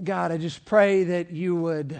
God, I just pray that you would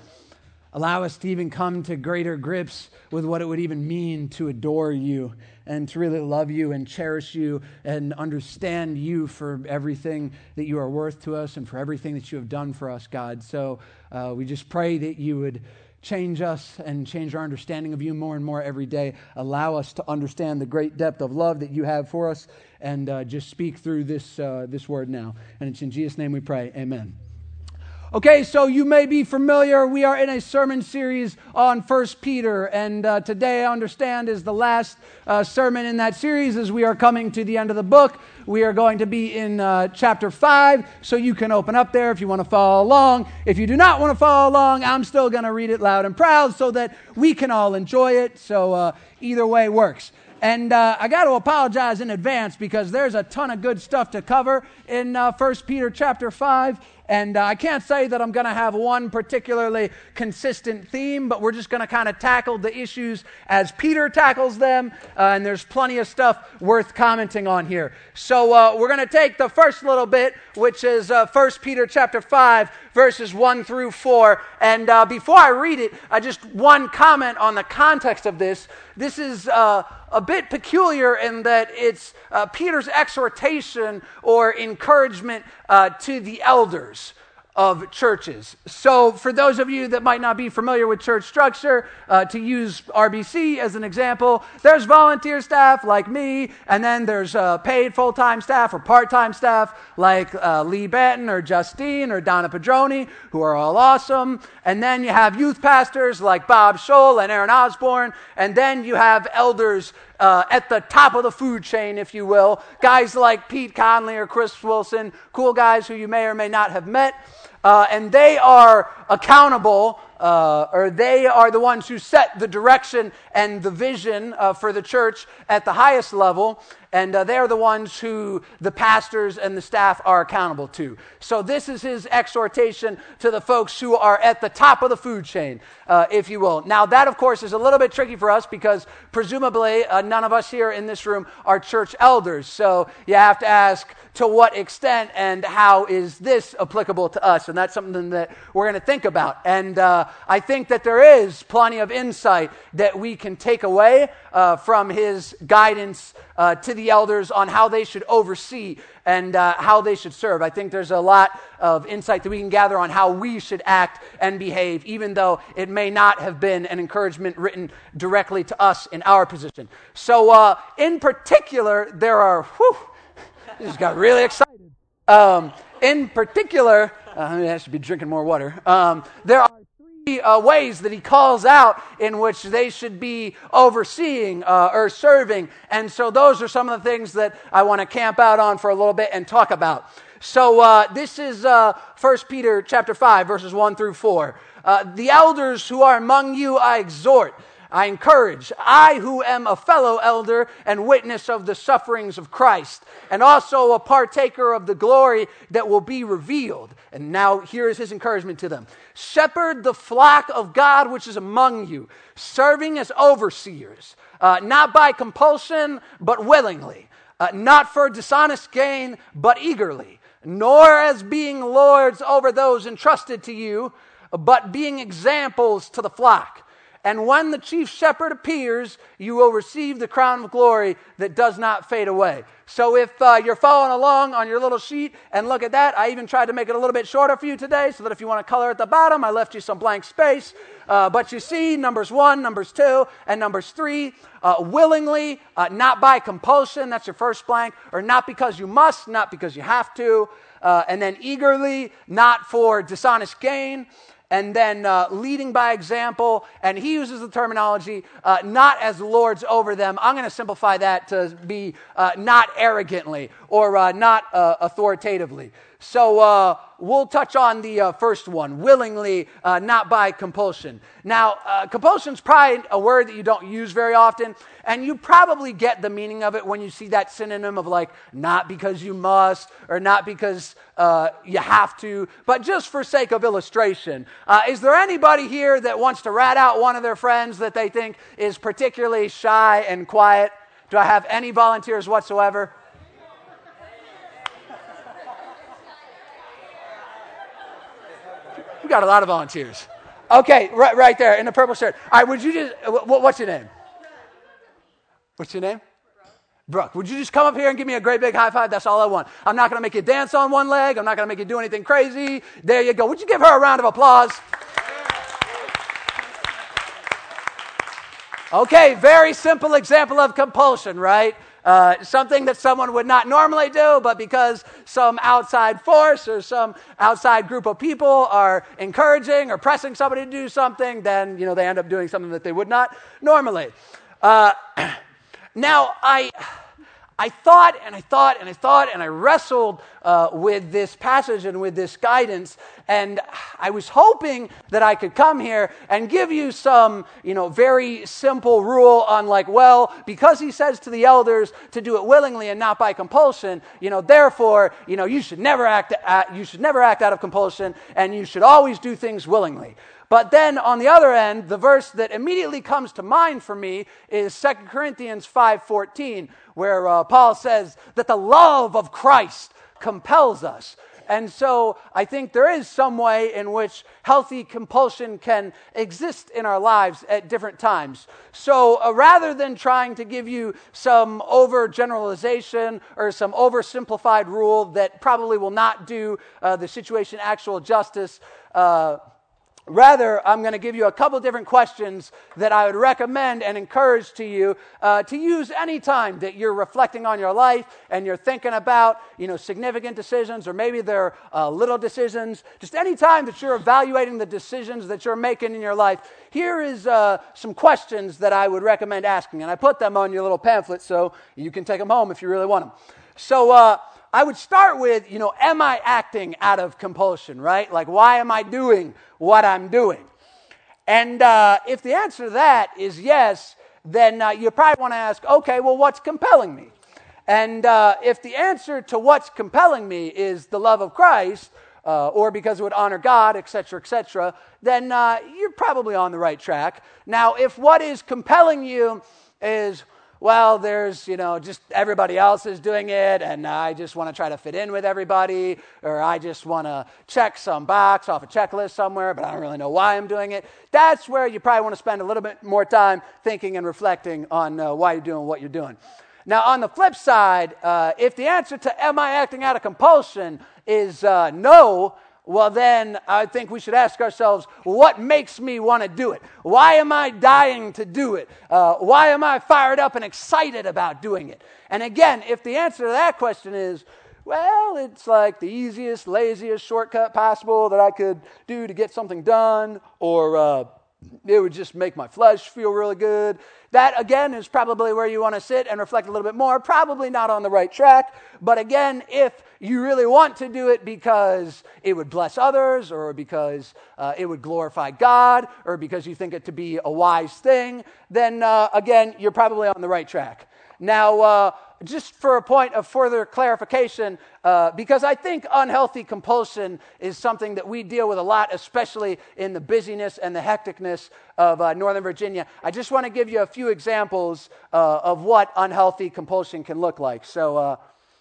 allow us to even come to greater grips with what it would even mean to adore you and to really love you and cherish you and understand you for everything that you are worth to us and for everything that you have done for us, God. So we just pray that you would change us and change our understanding of you more and more every day. Allow us to understand the great depth of love that you have for us, and just speak through this word now. And it's in Jesus' name we pray. Amen. Okay, so you may be familiar. We are in a sermon series on 1 Peter, and today, I understand, is the last sermon in that series as we are coming to the end of the book. We are going to be in chapter 5, so you can open up there if you want to follow along. If you do not want to follow along, I'm still going to read it loud and proud so that we can all enjoy it, so either way works. And I got to apologize in advance because there's a ton of good stuff to cover in 1 Peter chapter 5. And I can't say that I'm going to have one particularly consistent theme, but we're just going to kind of tackle the issues as Peter tackles them. And there's plenty of stuff worth commenting on here. So we're going to take the first little bit, which is 1 Peter chapter 5, verses 1 through 4. And before I read it, just one comment on the context of this. This is a bit peculiar in that it's Peter's exhortation or encouragement to the elders of churches. So for those of you that might not be familiar with church structure, to use RBC as an example, there's volunteer staff like me, and then there's paid full-time staff or part-time staff like Lee Banton or Justine or Donna Padroni, who are all awesome. And then you have youth pastors like Bob Scholl and Aaron Osborne, and then you have elders at the top of the food chain, if you will, guys like Pete Conley or Chris Wilson, cool guys who you may or may not have met. And they are accountable, or they are the ones who set the direction and the vision for the church at the highest level. And they are the ones who the pastors and the staff are accountable to. So this is his exhortation to the folks who are at the top of the food chain, if you will. Now that, of course, is a little bit tricky for us because presumably none of us here in this room are church elders. So you have to ask, to what extent and how is this applicable to us? And that's something that we're going to think about. And I think that there is plenty of insight that we can take away from his guidance to the elders on how they should oversee and how they should serve. I think there's a lot of insight that we can gather on how we should act and behave, even though it may not have been an encouragement written directly to us in our position. So in particular, there are... I just got really excited. In particular, I should be drinking more water. There are three ways that he calls out in which they should be overseeing or serving. And so those are some of the things that I want to camp out on for a little bit and talk about. So this is 1 Peter chapter 5, verses 1 through 4. The elders who are among you I exhort, I encourage, I who am a fellow elder and witness of the sufferings of Christ, and also a partaker of the glory that will be revealed. And now here is his encouragement to them. Shepherd the flock of God which is among you, serving as overseers, not by compulsion, but willingly, not for dishonest gain, but eagerly, nor as being lords over those entrusted to you, but being examples to the flock. And when the chief shepherd appears, you will receive the crown of glory that does not fade away. So if you're following along on your little sheet and look at that, I even tried to make it a little bit shorter for you today so that if you want to color at the bottom, I left you some blank space. But you see numbers 1, numbers 2, and numbers 3, willingly, not by compulsion, that's your first blank, or not because you must, not because you have to, and then eagerly, not for dishonest gain. And then leading by example, and he uses the terminology, not as lords over them. I'm going to simplify that to be not arrogantly or not authoritatively. So we'll touch on the first one, willingly, not by compulsion. Now, compulsion's probably a word that you don't use very often, and you probably get the meaning of it when you see that synonym of like, not because you must, or not because you have to, but just for sake of illustration. Is there anybody here that wants to rat out one of their friends that they think is particularly shy and quiet? Do I have any volunteers whatsoever? We got a lot of volunteers. Okay, right there in the purple shirt. All right, would you just, what's your name? What's your name? Brooke, would you just come up here and give me a great big high five? That's all I want. I'm not going to make you dance on one leg. I'm not going to make you do anything crazy. There you go. Would you give her a round of applause? Okay, very simple example of compulsion, right? Something that someone would not normally do, but because some outside force or some outside group of people are encouraging or pressing somebody to do something, then, they end up doing something that they would not normally. Now, I thought and I wrestled with this passage and with this guidance, and I was hoping that I could come here and give you some, very simple rule on because he says to the elders to do it willingly and not by compulsion, therefore, you should never act out of compulsion, and you should always do things willingly. But then on the other end, the verse that immediately comes to mind for me is 2 Corinthians 5:14, where Paul says that the love of Christ compels us. And so I think there is some way in which healthy compulsion can exist in our lives at different times. So rather than trying to give you some overgeneralization or some oversimplified rule that probably will not do the situation actual justice, rather, I'm going to give you a couple different questions that I would recommend and encourage to you to use any time that you're reflecting on your life and you're thinking about, significant decisions, or maybe they're little decisions. Just any time that you're evaluating the decisions that you're making in your life, here is some questions that I would recommend asking. And I put them on your little pamphlet so you can take them home if you really want them. So, I would start with, am I acting out of compulsion, right? Like, why am I doing what I'm doing? And if the answer to that is yes, then you probably want to ask, okay, well, what's compelling me? And if the answer to what's compelling me is the love of Christ, or because it would honor God, etc., then you're probably on the right track. Now, if what is compelling you is, well, there's, just everybody else is doing it, and I just want to try to fit in with everybody, or I just want to check some box off a checklist somewhere, but I don't really know why I'm doing it. That's where you probably want to spend a little bit more time thinking and reflecting on why you're doing what you're doing. Now, on the flip side, if the answer to am I acting out of compulsion is no, well, then I think we should ask ourselves, what makes me want to do it? Why am I dying to do it? Why am I fired up and excited about doing it? And again, if the answer to that question is, well, it's like the easiest, laziest shortcut possible that I could do to get something done, or it would just make my flesh feel really good. That, again, is probably where you want to sit and reflect a little bit more. Probably not on the right track. But again, if you really want to do it because it would bless others, or because it would glorify God, or because you think it to be a wise thing, then, again, you're probably on the right track. Now, just for a point of further clarification, because I think unhealthy compulsion is something that we deal with a lot, especially in the busyness and the hecticness of Northern Virginia, I just want to give you a few examples of what unhealthy compulsion can look like. So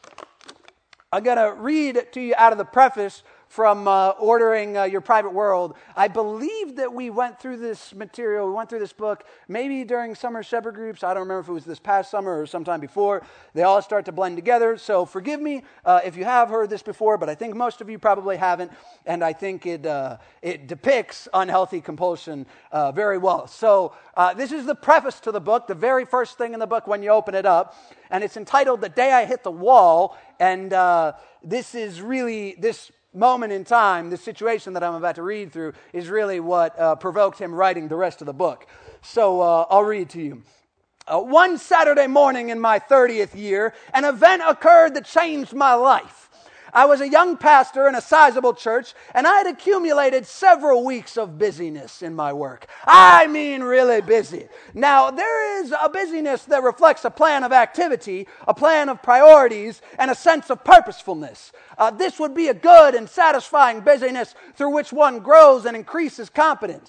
I'm going to read to you out of the preface from Ordering Your Private World. I believe that we went through this material, we went through this book, maybe during summer shepherd groups. I don't remember if it was this past summer or sometime before. They all start to blend together, so forgive me if you have heard this before, but I think most of you probably haven't, and I think it depicts unhealthy compulsion very well. So this is the preface to the book, the very first thing in the book when you open it up, and it's entitled The Day I Hit the Wall, and this is really, this moment in time, the situation that I'm about to read through is really what provoked him writing the rest of the book. So I'll read to you. One Saturday morning in my 30th year, an event occurred that changed my life. I was a young pastor in a sizable church, and I had accumulated several weeks of busyness in my work. I mean really busy. Now, there is a busyness that reflects a plan of activity, a plan of priorities, and a sense of purposefulness. This would be a good and satisfying busyness through which one grows and increases competence.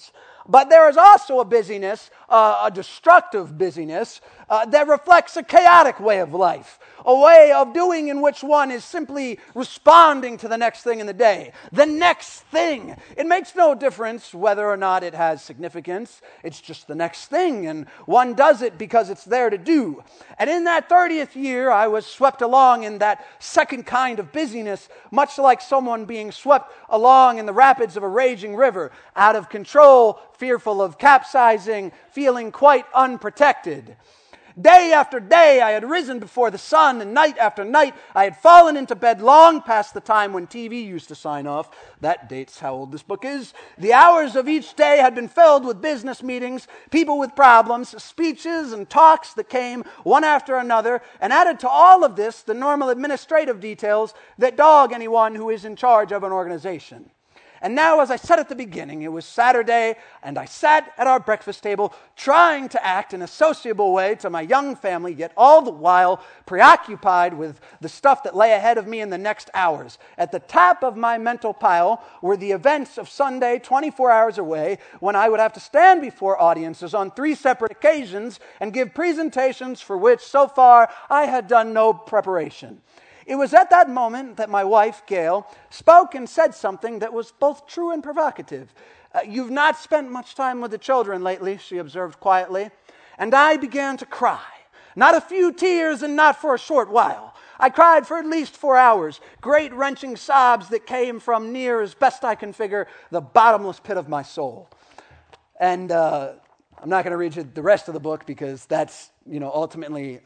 But there is also a busyness, a destructive busyness, that reflects a chaotic way of life, a way of doing in which one is simply responding to the next thing in the day. The next thing. It makes no difference whether or not it has significance. It's just the next thing, and one does it because it's there to do. And in that 30th year, I was swept along in that second kind of busyness, much like someone being swept along in the rapids of a raging river, out of control, fearful of capsizing, feeling quite unprotected. Day after day I had risen before the sun, and night after night I had fallen into bed long past the time when TV used to sign off. That dates how old this book is. The hours of each day had been filled with business meetings, people with problems, speeches and talks that came one after another, and added to all of this the normal administrative details that dog anyone who is in charge of an organization. And now, as I said at the beginning, it was Saturday, and I sat at our breakfast table trying to act in a sociable way to my young family, yet all the while preoccupied with the stuff that lay ahead of me in the next hours. At the top of my mental pile were the events of Sunday, 24 hours away, when I would have to stand before audiences on 3 separate occasions and give presentations for which, so far, I had done no preparation. It was at that moment that my wife, Gail, spoke and said something that was both true and provocative. "You've not spent much time with the children lately," she observed quietly. And I began to cry. Not a few tears and not for a short while. I cried for at least 4 hours, great wrenching sobs that came from near, as best I can figure, the bottomless pit of my soul. And I'm not going to read you the rest of the book because that's, ultimately...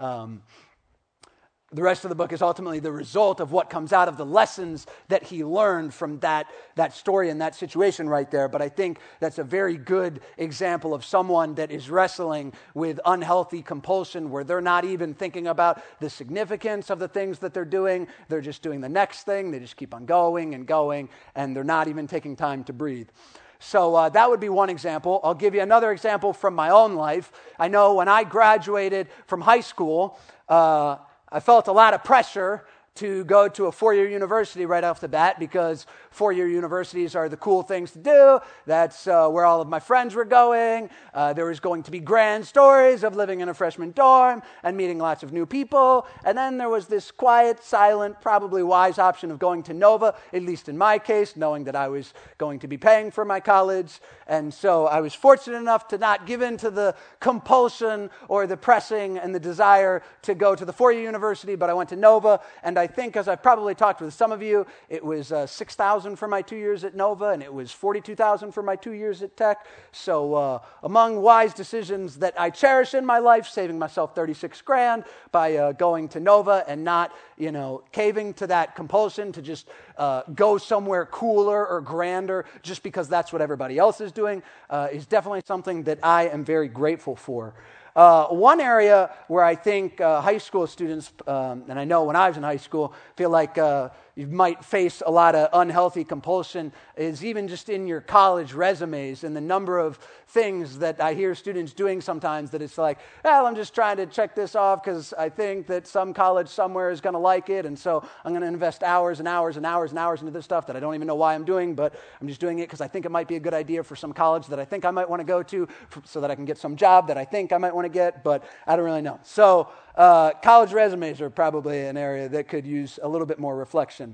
The rest of the book is ultimately the result of what comes out of the lessons that he learned from that story and that situation right there. But I think that's a very good example of someone that is wrestling with unhealthy compulsion, where they're not even thinking about the significance of the things that they're doing. They're just doing the next thing. They just keep on going, and they're not even taking time to breathe. So that would be one example. I'll give you another example from my own life. I know when I graduated from high school, I felt a lot of pressure to go to a 4-year university right off the bat, because 4-year universities are the cool things to do. That's where all of my friends were going. There was going to be grand stories of living in a freshman dorm and meeting lots of new people. And then there was this quiet, silent, probably wise option of going to Nova, at least in my case, knowing that I was going to be paying for my college. And so I was fortunate enough to not give in to the compulsion or the pressing and the desire to go to the 4-year university, but I went to Nova. And I think, as I've probably talked with some of you, it was $6,000 for my 2 years at Nova, and it was $42,000 for my 2 years at Tech. So among wise decisions that I cherish in my life, saving myself $36,000 by going to Nova and not, caving to that compulsion to just go somewhere cooler or grander just because that's what everybody else is doing, is definitely something that I am very grateful for. One area where I think high school students, and I know when I was in high school, feel like you might face a lot of unhealthy compulsion is even just in your college resumes, and the number of things that I hear students doing sometimes that it's like, well, I'm just trying to check this off because I think that some college somewhere is going to like it, and so I'm going to invest hours and hours and hours and hours into this stuff that I don't even know why I'm doing, but I'm just doing it because I think it might be a good idea for some college that I think I might want to go to so that I can get some job that I think I might want to get, but I don't really know. So college resumes are probably an area that could use a little bit more reflection.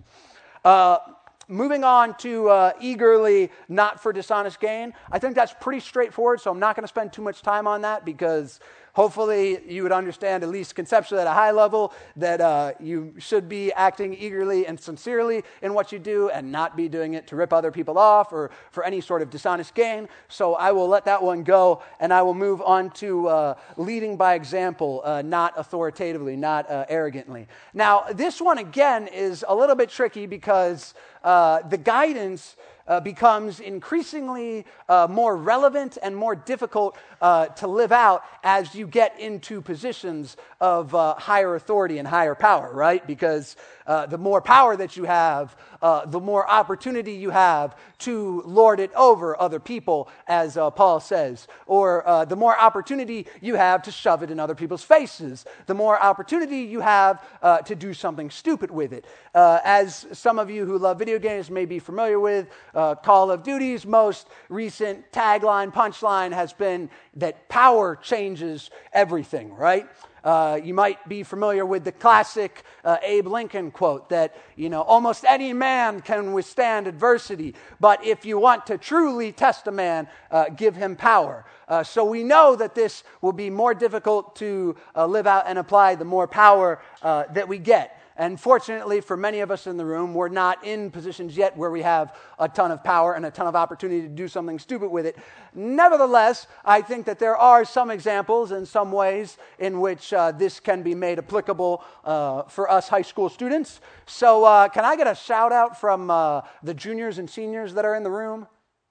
Moving on to eagerly, not for dishonest gain. I think that's pretty straightforward, so I'm not going to spend too much time on that because hopefully you would understand, at least conceptually at a high level, that you should be acting eagerly and sincerely in what you do and not be doing it to rip other people off or for any sort of dishonest gain. So I will let that one go, and I will move on to leading by example, not authoritatively, not arrogantly. Now, this one, again, is a little bit tricky because the guidance becomes increasingly more relevant and more difficult to live out as you get into positions of higher authority and higher power, right? Because the more power that you have, the more opportunity you have to lord it over other people, as Paul says, or the more opportunity you have to shove it in other people's faces, the more opportunity you have to do something stupid with it. As some of you who love video games may be familiar with, Call of Duty's most recent tagline, punchline has been that power changes everything, right? You might be familiar with the classic Abe Lincoln quote that, almost any man can withstand adversity, but if you want to truly test a man, give him power. So we know that this will be more difficult to live out and apply the more power that we get. And fortunately for many of us in the room, we're not in positions yet where we have a ton of power and a ton of opportunity to do something stupid with it. Nevertheless, I think that there are some examples and some ways in which this can be made applicable for us high school students. So can I get a shout out from the juniors and seniors that are in the room?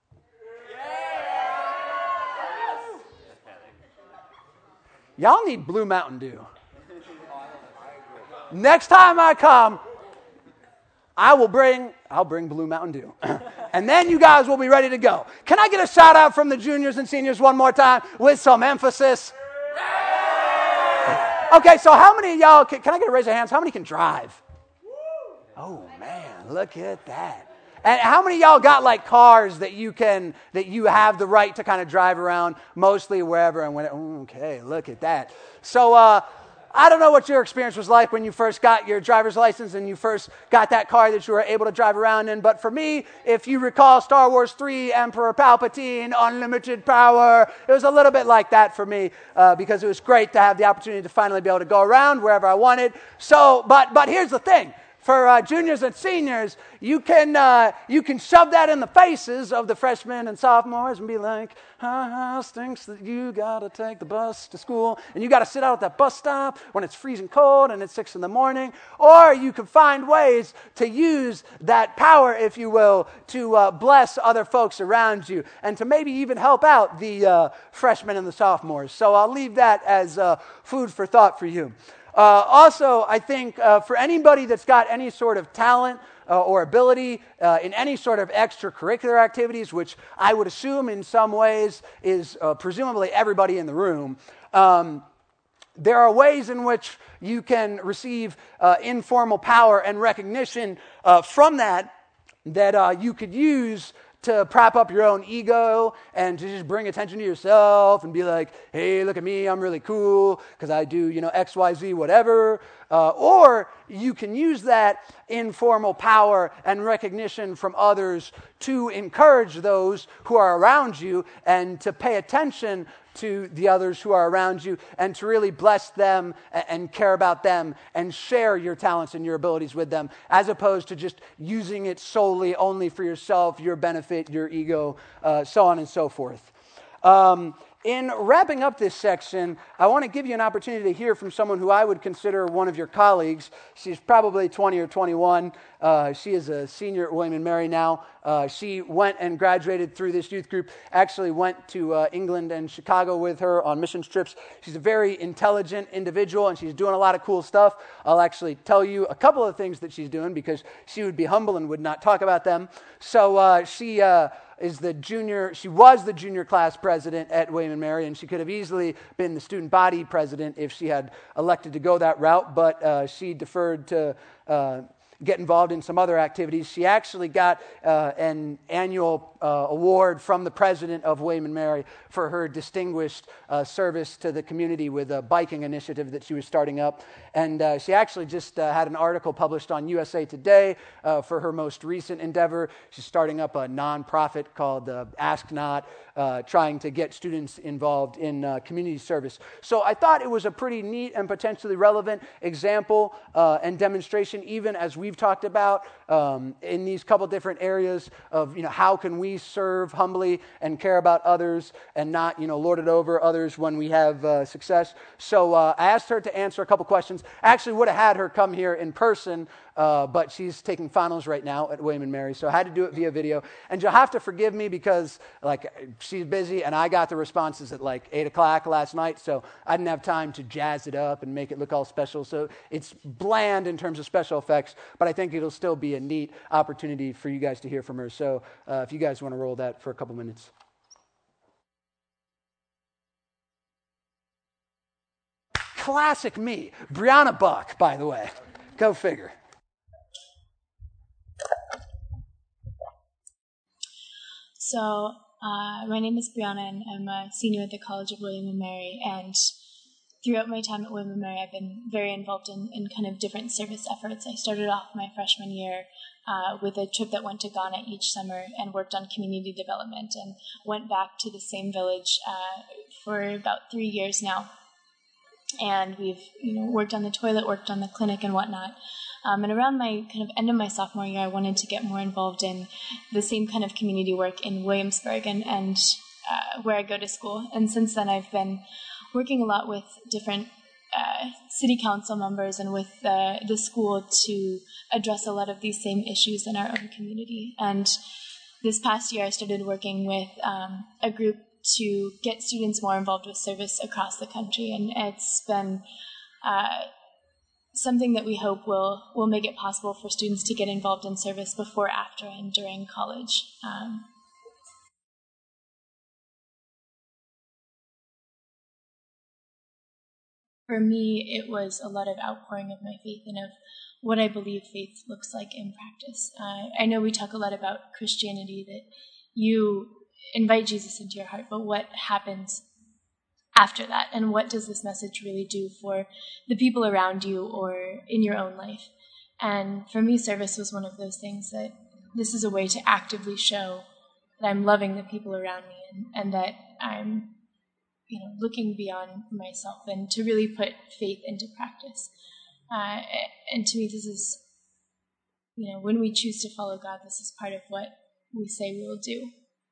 Y'all need Blue Mountain Dew. Next time I come, I'll bring Blue Mountain Dew. And then you guys will be ready to go. Can I get a shout out from the juniors and seniors one more time with some emphasis? Okay, so how many of y'all, can I get a raise of hands? How many can drive? Oh man, look at that. And how many of y'all got like cars that you have the right to kind of drive around mostly wherever and whenever? Okay, look at that. So, I don't know what your experience was like when you first got your driver's license and you first got that car that you were able to drive around in. But for me, if you recall Star Wars 3, Emperor Palpatine, unlimited power, it was a little bit like that for me because it was great to have the opportunity to finally be able to go around wherever I wanted. So, but here's the thing. For juniors and seniors, you can shove that in the faces of the freshmen and sophomores and be like, how stinks that you got to take the bus to school and you got to sit out at that bus stop when it's freezing cold and it's 6 a.m. Or you can find ways to use that power, if you will, to bless other folks around you and to maybe even help out the freshmen and the sophomores. So I'll leave that as food for thought for you. Also, I think for anybody that's got any sort of talent or ability in any sort of extracurricular activities, which I would assume in some ways is presumably everybody in the room, there are ways in which you can receive informal power and recognition from that you could use to prop up your own ego and to just bring attention to yourself and be like, hey, look at me, I'm really cool because I do, X, Y, Z, whatever. Or you can use that informal power and recognition from others to encourage those who are around you and to pay attention to the others who are around you and to really bless them and care about them and share your talents and your abilities with them as opposed to just using it solely only for yourself, your benefit, your ego, so on and so forth. In wrapping up this section, I want to give you an opportunity to hear from someone who I would consider one of your colleagues. She's probably 20 or 21. She is a senior at William & Mary now. She went and graduated through this youth group, actually went to England and Chicago with her on missions trips. She's a very intelligent individual, and she's doing a lot of cool stuff. I'll actually tell you a couple of things that she's doing because she would be humble and would not talk about them. So she was the junior class president at William & Mary, and she could have easily been the student body president if she had elected to go that route, but she deferred to get involved in some other activities. She actually got an annual award from the president of William & Mary for her distinguished service to the community with a biking initiative that she was starting up. And she actually just had an article published on USA Today for her most recent endeavor. She's starting up a nonprofit called Ask Not, trying to get students involved in community service. So I thought it was a pretty neat and potentially relevant example and demonstration, even as we've talked about in these couple different areas of, how can we serve humbly and care about others and not, lord it over others when we have success. So I asked her to answer a couple questions. I actually would have had her come here in person, but she's taking finals right now at William & Mary, so I had to do it via video. And you'll have to forgive me because, she's busy, and I got the responses at 8 o'clock last night, so I didn't have time to jazz it up and make it look all special. So it's bland in terms of special effects, but I think it'll still be a neat opportunity for you guys to hear from her. So if you guys want to roll that for a couple minutes. Classic me. Brianna Buck, by the way. Go figure. My name is Brianna, and I'm a senior at the College of William & Mary, and throughout my time at William & Mary, I've been very involved in kind of different service efforts. I started off my freshman year with a trip that went to Ghana each summer and worked on community development, and went back to the same village for about 3 years now. And we've worked on the toilet, worked on the clinic and whatnot. And around my kind of end of my sophomore year, I wanted to get more involved in the same kind of community work in Williamsburg and where I go to school. And since then, I've been working a lot with different city council members and with the school to address a lot of these same issues in our own community. And this past year, I started working with a group to get students more involved with service across the country. And it's been something that we hope will make it possible for students to get involved in service before, after, and during college. For me, it was a lot of outpouring of my faith and of what I believe faith looks like in practice. I know we talk a lot about Christianity, that you invite Jesus into your heart, but what happens after that, and what does this message really do for the people around you or in your own life? And for me, service was one of those things that this is a way to actively show that I'm loving the people around me, and that I'm looking beyond myself, and to really put faith into practice. And to me, this is, when we choose to follow God, this is part of what we say we will do.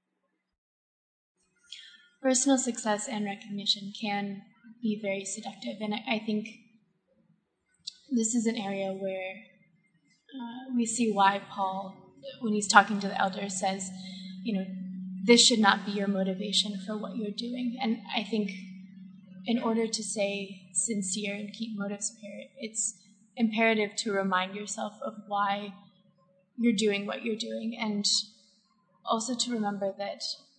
Personal success and recognition can be very seductive, and I think this is an area where we see why Paul, when he's talking to the elders, says, this should not be your motivation for what you're doing. And I think in order to stay sincere and keep motives pure, it's imperative to remind yourself of why you're doing what you're doing, and also to remember that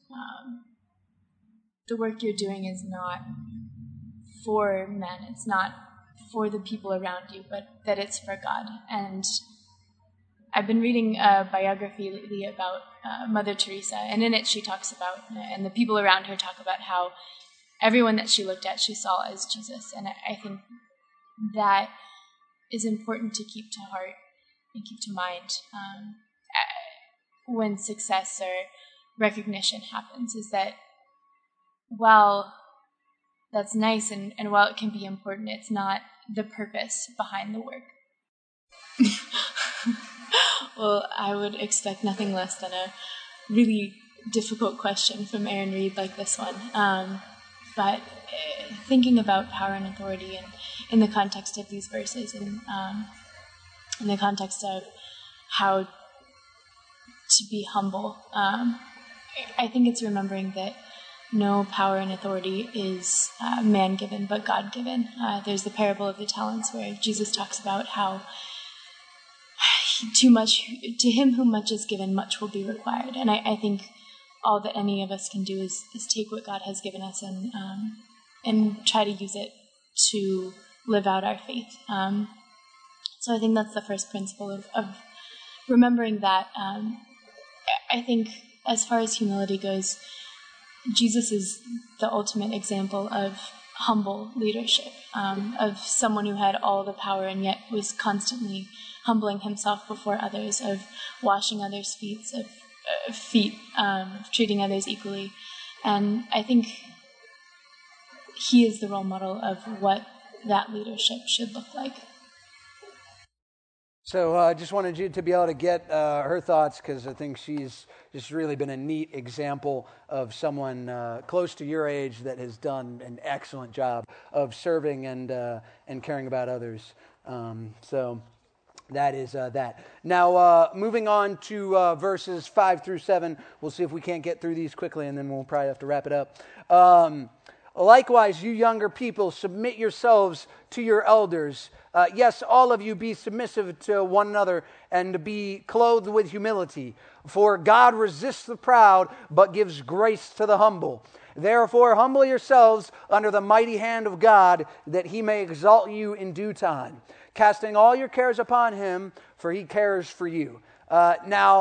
the work you're doing is not for men, it's not for the people around you, but that it's for God. And I've been reading a biography lately about Mother Teresa, and in it she talks about, and the people around her talk about, how everyone that she looked at she saw as Jesus. And I think that is important to keep to heart and keep to mind when success or recognition happens, is that while that's nice and while it can be important, it's not the purpose behind the work. Well, I would expect nothing less than a really difficult question from Aaron Reed like this one. But thinking about power and authority, and in the context of these verses, and in the context of how to be humble, I think it's remembering that no power and authority is man-given, but God-given. There's the parable of the talents, where Jesus talks about how to him whom much is given, much will be required. And I think all that any of us can do is take what God has given us and try to use it to live out our faith. So I think that's the first principle of remembering that. I think as far as humility goes, Jesus is the ultimate example of humble leadership, of someone who had all the power and yet was constantly humbling himself before others, of washing others' feet, of treating others equally. And I think he is the role model of what that leadership should look like. So I just wanted you to be able to get her thoughts, because I think she's just really been a neat example of someone close to your age that has done an excellent job of serving and caring about others. So that is that. Now, moving on to verses 5 through 7. We'll see if we can't get through these quickly, and then we'll probably have to wrap it up. Likewise, you younger people, submit yourselves to your elders. Yes, all of you be submissive to one another and be clothed with humility. For God resists the proud, but gives grace to the humble. Therefore, humble yourselves under the mighty hand of God, that he may exalt you in due time, casting all your cares upon him, for he cares for you. Now,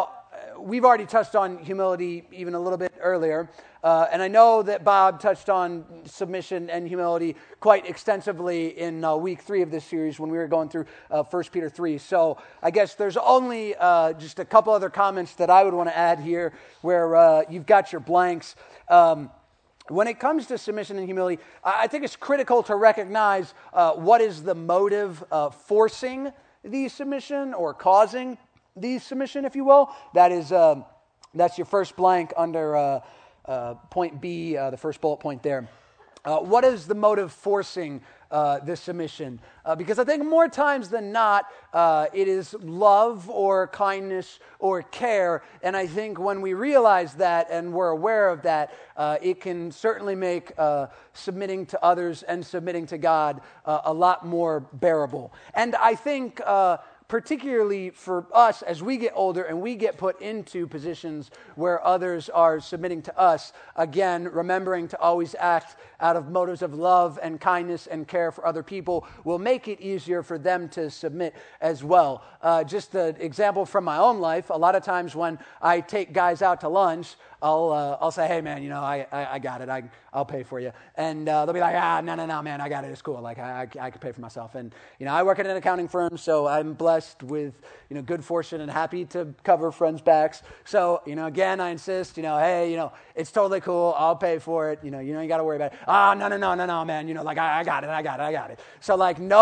we've already touched on humility even a little bit earlier, and I know that Bob touched on submission and humility quite extensively in week 3 of this series when we were going through 1 Peter 3. So I guess there's only just a couple other comments that I would want to add here where you've got your blanks. When it comes to submission and humility, I think it's critical to recognize what is the motive forcing the submission or causing the submission, if you will. That's your first blank under point B, the first bullet point there. What is the motive forcing this submission? Because I think more times than not, it is love or kindness or care. And I think when we realize that and we're aware of that, it can certainly make submitting to others and submitting to God a lot more bearable. And I think particularly for us as we get older and we get put into positions where others are submitting to us, again, remembering to always act out of motives of love and kindness and care for other people will make it easier for them to submit as well. Just the example from my own life, a lot of times when I take guys out to lunch, I'll say, hey, man, I got it. I'll pay for you. And they'll be like, no, man, I got it. It's cool. Like, I can pay for myself. And, I work at an accounting firm, so I'm blessed with, good fortune and happy to cover friends' backs. So, again, I insist, hey, it's totally cool. I'll pay for it. You ain't got to worry about it. No, man. I got it. So,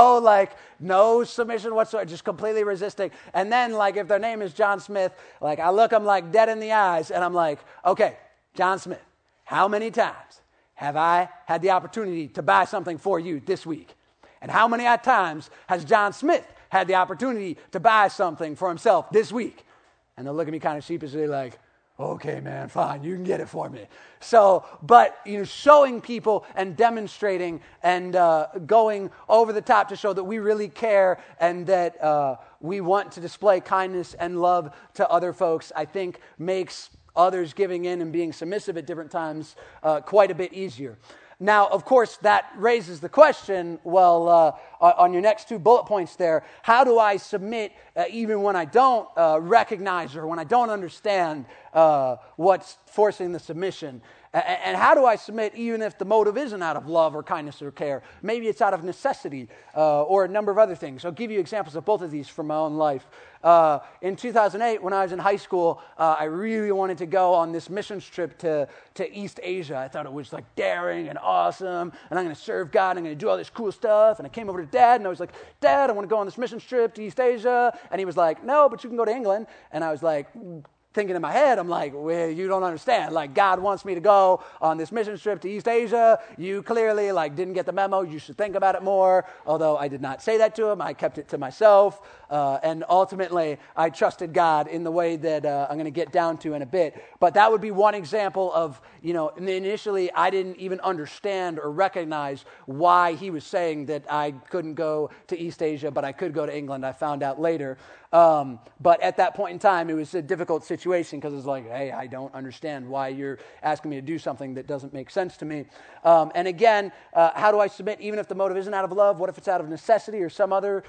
no submission whatsoever, just completely resisting. And then, if their name is John Smith, I look them, dead in the eyes, and I'm like, okay, John Smith, how many times have I had the opportunity to buy something for you this week? And how many times has John Smith had the opportunity to buy something for himself this week? And they'll look at me kind of sheepishly like, okay, man, fine, you can get it for me. So, but, showing people and demonstrating and going over the top to show that we really care and that we want to display kindness and love to other folks, I think makes others giving in and being submissive at different times quite a bit easier. Now, of course, that raises the question, on your next 2 bullet points there, how do I submit even when I don't recognize or when I don't understand what's forcing the submission? And how do I submit even if the motive isn't out of love or kindness or care? Maybe it's out of necessity or a number of other things. I'll give you examples of both of these from my own life. In 2008, when I was in high school, I really wanted to go on this missions trip to East Asia. I thought it was daring and awesome, and I'm going to serve God, I'm going to do all this cool stuff. And I came over to Dad, and I was like, Dad, I want to go on this missions trip to East Asia. And he was like, no, but you can go to England. And I was like, thinking in my head, I'm like, well, you don't understand. God wants me to go on this mission trip to East Asia. You clearly, didn't get the memo. You should think about it more. Although I did not say that to him. I kept it to myself. And ultimately, I trusted God in the way that I'm going to get down to in a bit. But that would be one example of, initially I didn't even understand or recognize why he was saying that I couldn't go to East Asia, but I could go to England. I found out later. But at that point in time, it was a difficult situation because it's like, hey, I don't understand why you're asking me to do something that doesn't make sense to me. And again, how do I submit even if the motive isn't out of love? What if it's out of necessity or some other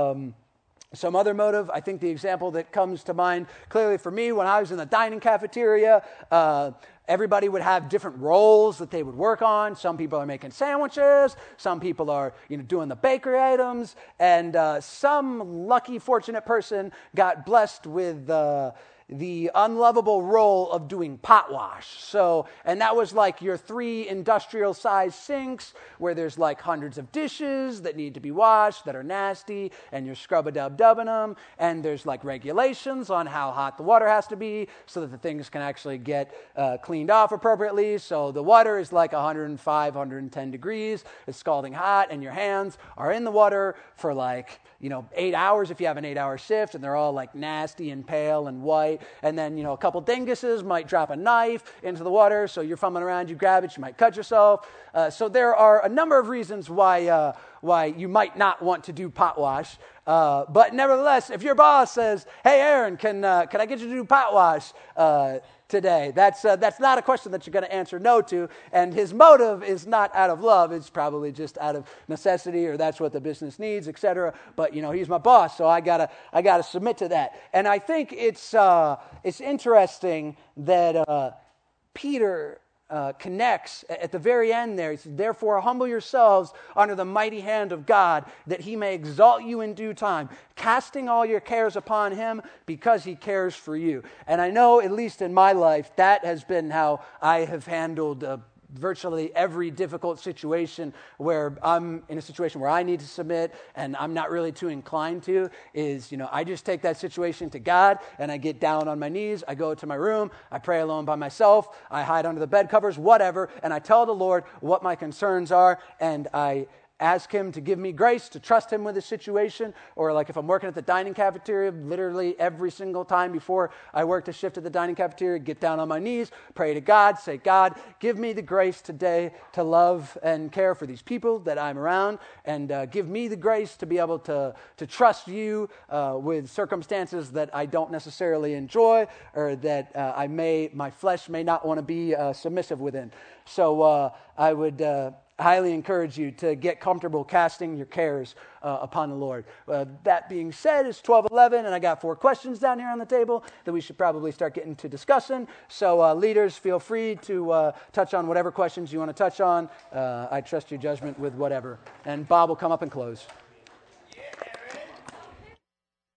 motive? I think the example that comes to mind clearly for me when I was in the dining cafeteria, everybody would have different roles that they would work on. Some people are making sandwiches. Some people are, doing the bakery items. And some lucky, fortunate person got blessed with the unlovable role of doing pot wash. So, and that was your 3 industrial-sized sinks where there's hundreds of dishes that need to be washed that are nasty, and you're scrub-a-dub-dubbing them, and there's regulations on how hot the water has to be so that the things can actually get cleaned off appropriately. So the water is 105, 110 degrees. It's scalding hot, and your hands are in the water for 8 hours if you have an 8-hour shift, and they're all nasty and pale and white. And then, a couple dinguses might drop a knife into the water, so you're fumbling around, you grab it, you might cut yourself. So there are a number of reasons why you might not want to do pot wash. But nevertheless, if your boss says, hey, Aaron, can I get you to do pot wash? today? That's not a question that you're going to answer no to, and his motive is not out of love. It's probably just out of necessity, or that's what the business needs, etc. But he's my boss, so I gotta submit to that. And I think it's interesting that Peter connects at the very end there. He says, therefore humble yourselves under the mighty hand of God, that he may exalt you in due time, casting all your cares upon him, because he cares for you. And I know, at least in my life, that has been how I have handled virtually every difficult situation where I'm in a situation where I need to submit and I'm not really too inclined to, is, I just take that situation to God and I get down on my knees, I go to my room, I pray alone by myself, I hide under the bed covers, whatever, and I tell the Lord what my concerns are, and I ask him to give me grace to trust him with the situation. Or like if I'm working at the dining cafeteria, literally every single time before I work the shift at the dining cafeteria, get down on my knees, pray to God, say, God, give me the grace today to love and care for these people that I'm around, and give me the grace to be able to trust you with circumstances that I don't necessarily enjoy, or that my flesh may not want to be submissive within. So I would highly encourage you to get comfortable casting your cares upon the Lord. That being said, it's 12:11, and I got 4 questions down here on the table that we should probably start getting to discussing. So leaders, feel free to touch on whatever questions you want to touch on. I trust your judgment with whatever. And Bob will come up and close.